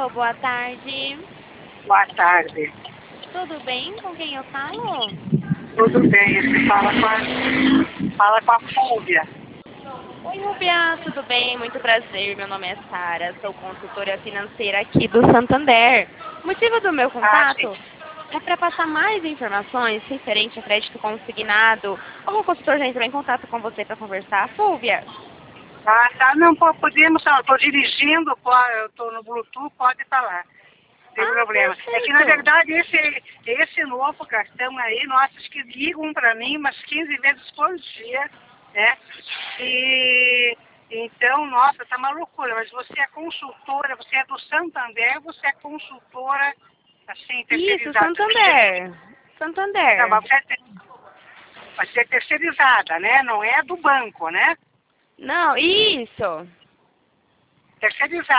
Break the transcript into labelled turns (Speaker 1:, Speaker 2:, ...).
Speaker 1: Alô, boa tarde.
Speaker 2: Boa tarde.
Speaker 1: Tudo bem? Com quem eu falo?
Speaker 2: Tudo bem? Você fala com a Fúvia.
Speaker 1: Oi, Rubia, tudo bem? Muito prazer. Meu nome é Sara, sou consultora financeira aqui do Santander. O motivo do meu
Speaker 2: Sim.
Speaker 1: contato é para passar mais informações referente a crédito consignado. Algum consultor já entrou em contato com você para conversar? Fúvia?
Speaker 2: Tá. Não, podemos falar. Estou dirigindo, eu estou no Bluetooth, pode falar. Não tem problema. É que, na
Speaker 1: Perfeito.
Speaker 2: verdade, esse novo cartão aí, nossa, acho que ligam para mim umas 15 vezes por dia, né? E então, nossa, tá uma loucura. Mas você é consultora, você é do Santander, você é consultora, assim,
Speaker 1: Isso,
Speaker 2: terceirizada.
Speaker 1: Santander.
Speaker 2: Não,
Speaker 1: Santander.
Speaker 2: mas vai ser terceirizada, né? Não é do banco, né?
Speaker 1: Não, isso.
Speaker 2: Terceirizada.